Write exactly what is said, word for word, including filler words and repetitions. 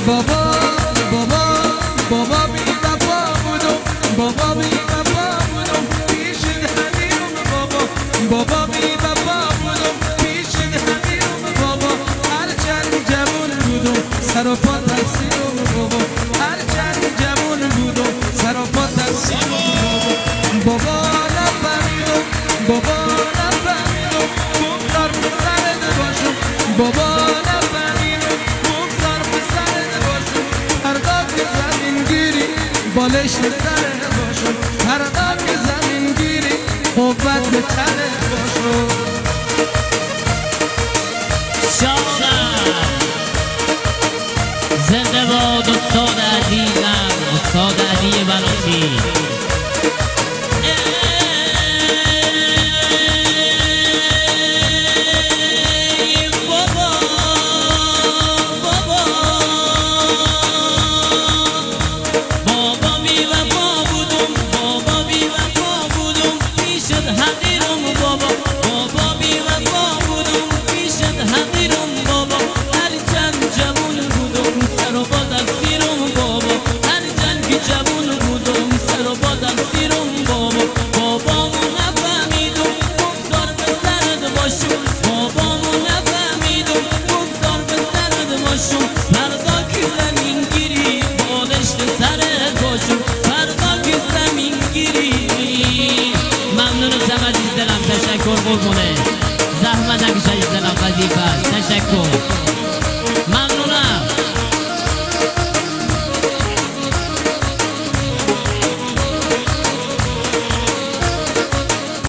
بابا بابا بابا بی وفا بودم بابا بی وفا بودم پیش همیم بابا بابا بی وفا بودم پیش همیم بابا هرچند جوان بودم سر و پا تقصیرم بابا هرچند جوان بودم سر و پا تقصیرم بابا بابا نفهمیدم بابا نفهمیدم گفتار پسرت باشم بابا نفهمیدم گفتار پسرت باشم فردا که زمین گیری بالش سرت باشم فردا که زمین گیری قوت به تنت باشم شادم زنده باد استاد عزیزم استاد علی بناتی